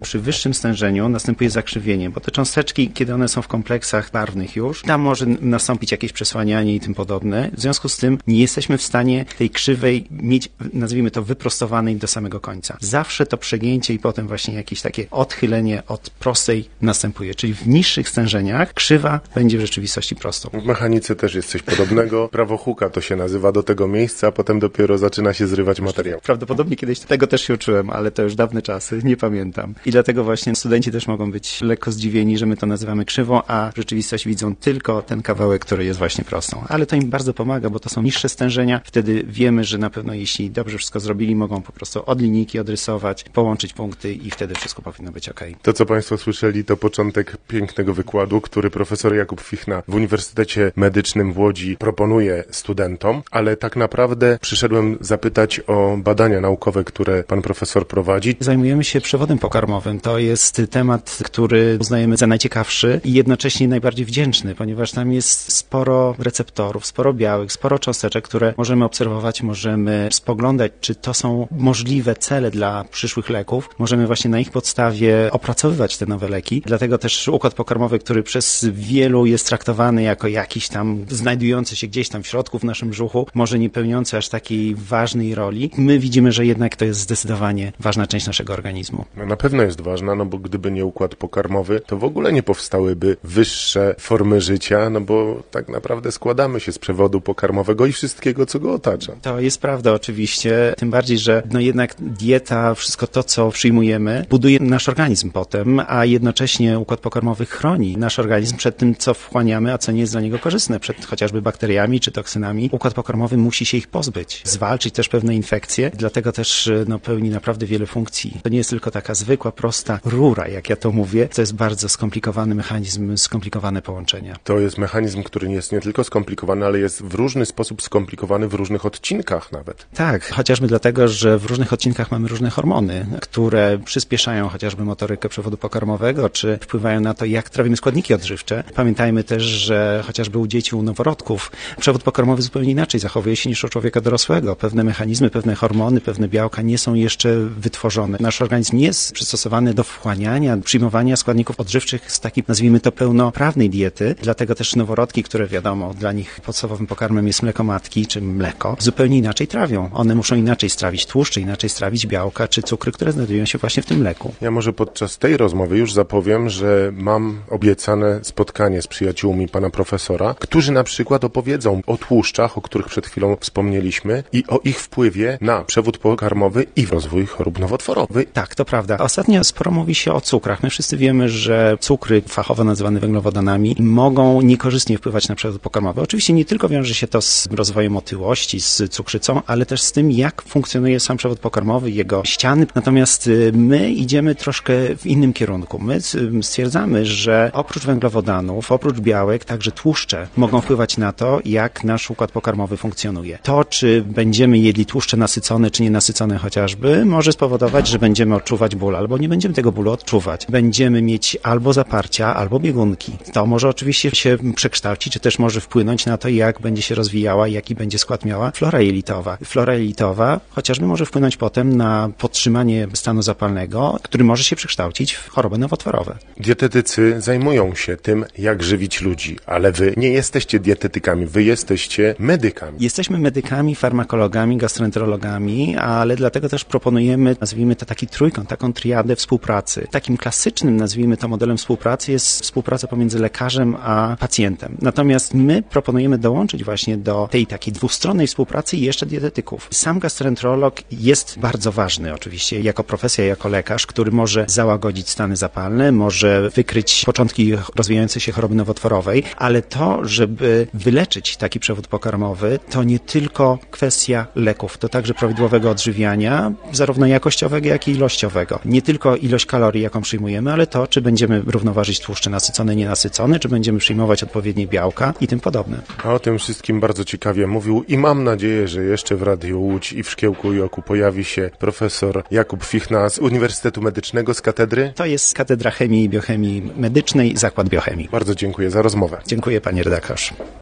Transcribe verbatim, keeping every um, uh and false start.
Przy wyższym stężeniu następuje zakrzywienie, bo te cząsteczki, kiedy one są w kompleksach barwnych już, tam może nastąpić jakieś przesłanianie i tym podobne. W związku z tym nie jesteśmy w stanie tej krzywej mieć, nazwijmy to, wyprostowanej do samego końca. Zawsze to przegięcie i potem właśnie jakieś takie odchylenie od prostej następuje. Czyli w niższych stężeniach krzywa będzie w rzeczywistości prostą. W mechanice też jest coś podobnego. Prawo Hooke'a to się nazywa do tego miejsca, a potem dopiero zaczyna się zrywać materiał. Prawdopodobnie kiedyś tego też się uczyłem, ale to już dawne czasy, nie pamiętam. I dlatego właśnie studenci też mogą być lekko zdziwieni, że my to nazywamy krzywą, a w rzeczywistości widzą tylko ten kawałek, który jest właśnie prostą. Ale to im bardzo pomaga, bo to są niższe stężenia. Wtedy wiemy, że na pewno jeśli dobrze wszystko zrobili, mogą po prostu od linijki odrysować, połączyć punkty i wtedy wszystko powinno być ok. To, co Państwo słyszeli, to początek pięknego wykładu, który profesor Jakub Fichna w Uniwersytecie Medycznym w Łodzi proponuje studentom, ale tak naprawdę przyszedłem zapytać o badania naukowe, które pan profesor prowadzi. Zajmujemy się przewodem pokarmowym. To jest temat, który uznajemy za najciekawszy i jednocześnie najbardziej wdzięczny, ponieważ tam jest sporo receptorów, sporo białek, sporo cząsteczek, które możemy obserwować, możemy spoglądać, czy to są możliwe cele dla przyszłych leków. Możemy właśnie na ich podstawie opracowywać te nowe leki. Dlatego też układ pokarmowy, który przez wielu jest traktowany jako jakiś tam znajdujący się gdzieś tam w środku w naszym brzuchu, może nie pełniący aż takiej ważnej roli. My widzimy, że jednak to jest zdecydowanie ważna część naszego organizmu. No na pewno jest ważna, no bo gdyby nie układ pokarmowy, to w ogóle nie powstałyby wyższe formy życia, no bo tak naprawdę składamy się z przewodu pokarmowego i wszystkiego, co go otacza. To jest prawda oczywiście, tym bardziej, że no jednak dieta, wszystko to, co przyjmujemy, buduje nasz organizm potem, a jednocześnie układ pokarmowy chroni nasz organizm przed tym, co wchłaniamy, a co nie jest dla niego korzystne, przed chociażby bakteriami czy toksynami. Układ pokarmowy musi się ich pozbyć, zwalczyć też pewne infekcje, dlatego też no, pełni naprawdę wiele funkcji. To nie jest tylko taka zwykła, prosta rura, jak ja to mówię, to jest bardzo skomplikowany mechanizm, skomplikowane połączenia. To jest mechanizm, który jest nie tylko skomplikowany, ale jest w różny sposób skomplikowany w różnych odcinkach nawet. Tak, chociażby dlatego, że w różnych odcinkach mamy różne hormony, które przyspieszają chociażby motorykę przewodu pokarmowego, czy wpływają na to, jak trawimy składniki odżywcze. Pamiętajmy też, że chociażby u dzieci, u noworodków przewód pokarmowy zupełnie inaczej zachowuje się niż u człowieka dorosłego. Pewne mechanizmy, pewne hormony, pewne białka nie są jeszcze wytworzone. Nasz organizm nie jest przystosowany do wchłaniania, przyjmowania składników odżywczych z takiej, nazwijmy to, pełnoprawnej diety. Dlatego też noworodki, które wiadomo, dla nich podstawowym pokarmem jest mleko matki czy mleko, zupełnie inaczej trawią. One muszą inaczej strawić tłuszcze, inaczej strawić białka czy cukry, które znajdują się właśnie w tym mleku. Ja może podczas tej rozmowy już zapowiem, że mam obiecane spotkanie z przyjaciółmi pana profesora, którzy na przykład opowiedzą o tłuszczach, o których przed chwilą wspomnieliśmy i o ich wpływie na przewód pokarmowy i rozwój chorób nowotworowych. Tak, to prawda. Ostatnio sporo mówi się o cukrach. My wszyscy wiemy, że cukry, fachowo nazywane węglowodanami, mogą niekorzystnie wpływać na przewód pokarmowy. Oczywiście nie tylko wiąże się to z rozwojem otyłości, z cukrzycą, ale też z tym, jak funkcjonuje sam przewód pokarmowy, jego ściany. Natomiast my idziemy troszkę w innym kierunku. My stwierdzamy, że oprócz węglowodanów, oprócz białek, także tłuszcze mogą wpływać na to, jak nasz układ pokarmowy funkcjonuje. To, czy będziemy jedli tłuszcze nasycone, czy nienasycone chociażby, może spowodować, że będziemy odczuwać ból, albo nie będziemy tego bólu odczuwać. Będziemy mieć albo zaparcia, albo biegunki. To może oczywiście się przekształcić, czy też może wpłynąć na to, jak będzie się rozwijała, jaki będzie skład miała flora jelitowa. Flora jelitowa chociażby może wpłynąć potem na podtrzymanie stanu zapalnego, który może się przekształcić w choroby nowotworowe. Dietetycy zajmują się tym, jak żywić ludzi, ale wy nie jesteście dietetykami, wy jesteście medykami. Jesteśmy medykami, farmakologami, gastroenterologami, ale dlatego też proponujemy, nazwijmy to taki trójkąt, taką triadę współpracy. Takim klasycznym, nazwijmy to modelem współpracy jest współpraca pomiędzy lekarzem a pacjentem. Natomiast my proponujemy dołączyć właśnie do tej takiej dwustronnej współpracy jeszcze dietetyków. Sam gastroenterolog jest bardzo ważny oczywiście jako profesja, jako lekarz, który może załagodzić stany zapalne, może wykryć początki rozwijającej się choroby nowotworowej, ale to, żeby wyleczyć taki przewód pokarmowy, to nie tylko kwestia leków, to także prawidłowego odżywiania, zarówno jakościowego, jak i ilościowego. Nie tylko ilość kalorii, jaką przyjmujemy, ale to, czy będziemy równoważyć tłuszcze nasycone, nienasycone, czy będziemy przyjmować odpowiednie białka i tym podobne. A o tym wszystkim bardzo ciekawie mówił i mam nadzieję, że jeszcze w Radiu Łódź i w Szkiełku i Oku pojawi się profesor Jakub Fichna z Uniwersytetu Medycznego, z katedry. To jest Katedra Chemii i Biochemii Medycznej, Zakład Biochemii. Bardzo dziękuję za rozmowę. Dziękuję, panie redaktorze.